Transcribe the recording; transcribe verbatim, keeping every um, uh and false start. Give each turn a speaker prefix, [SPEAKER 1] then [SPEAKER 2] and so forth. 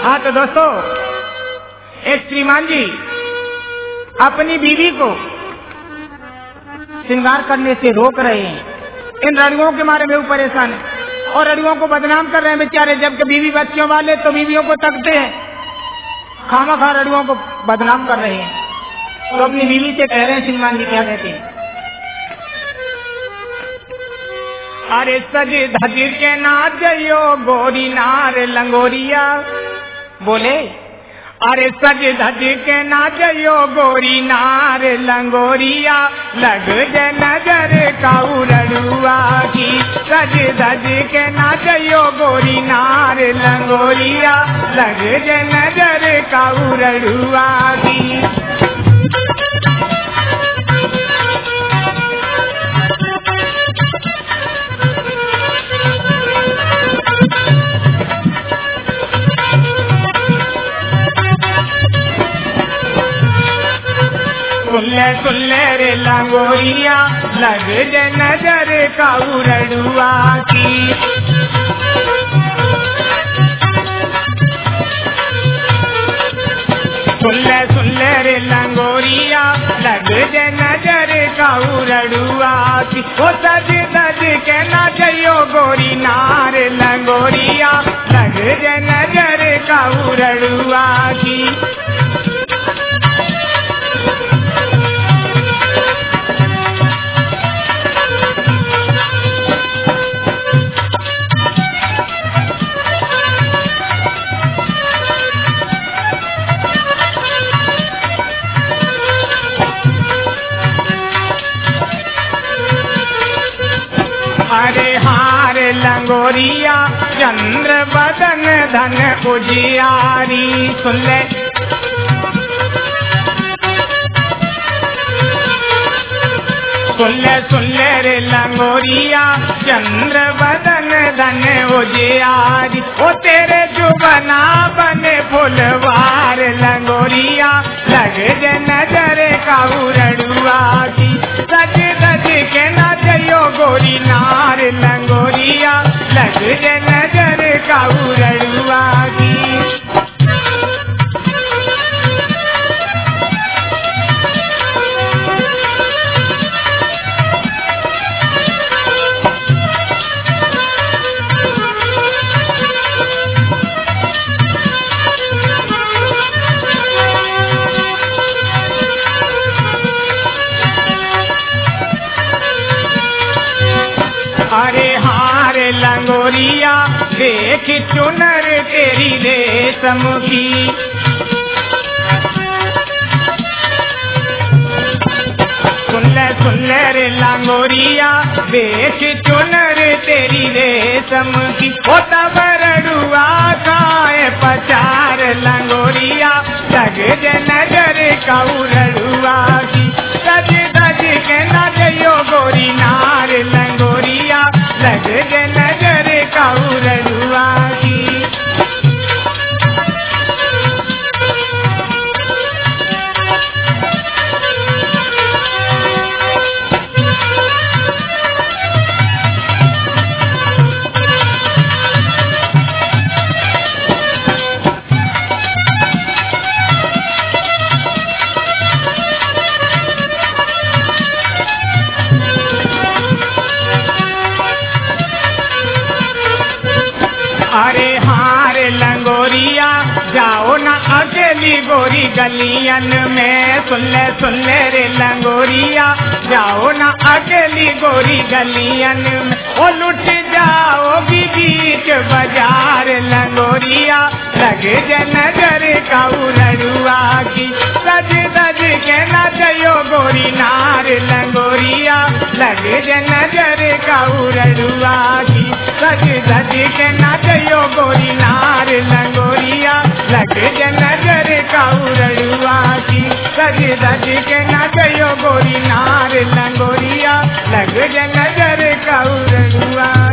[SPEAKER 1] हाँ तो दोस्तों, एक श्रीमान जी अपनी बीवी को श्रृंगार करने से रोक रहे हैं। इन रड़ियों के मारे में वो परेशान है और रड़ियों को बदनाम कर रहे हैं बेचारे। जबकि बीवी बच्चों वाले तो बीवियों को तकते हैं, खामा खा रड़ियों को बदनाम कर रहे हैं। तो अपनी बीवी से कह रहे हैं श्रीमान जी, क्या कहते हैं? अरे सज धज के नाच यो गोरी नार लंगोरिया। बोले अरे सज धज के नाच यो गोरी नार लंगोरिया, लग जे नजर काउरड़ुआ की। सज धज के नाच यो गोरी नार लंगोरिया, लग जे नजर काउरड़ुआ की। सुल्ले सुल्ले रे लंगोरिया, लग जे नजर काउरड़ुआ की। सुल्ले सुल्ले रे लंगोरिया, लग जे नजर काउरड़ुआ की। ओ सज धज के नाचयो गोरी नार लंगोरिया, लग जे नजर काउरड़ुआ की। अरे हार लंगोरिया, चंद्र बदन धन उजियारी। सुन ले सुन ले सुन ले रे लंगोरिया, चंद्र बदन धन उजियारी। ओ तेरे जुबना बने फुलवार लंगोरिया, लग जे नजर काउरड़ुआ की। सज धज के नाचयो गोरी नार लंगोरिया, लग जे नजर काउरड़ुआ की। अरे हार लंगोरिया, देख चुनर तेरी रेशम की। सुन ले सुन ले रे लंगोरिया, देख चुनर तेरी रेशम की। ओ तब रड़ुआ खाए पचार लंगोरिया, लग जे नजर काउरड़ुआ की। सज धज के नाचयो गोरी नार लंगोरिया, लग जे नजर काउरड़ुआ की। अरे हार लंगोरिया, जाओ ना अकेली गोरी गलियन में। सुन ले सुन ले रे लंगोरिया, जाओ ना अकेली गोरी गलियन में। ओ लुट जाओगी बीच बाजार लंगोरिया, लग जे नजर काउरड़ुआ की। सज धज के नाचयो गोरी नार लंगोरिया, लग जे नजर काउरड़ुआ की। सज धज के नाचयो गोरी नार लंगोरिया, लग जे नजर काउरड़ुआ की। सज धज के नाचयो गोरी नार लंगोरिया, लग जे नजर काउरड़ुआ।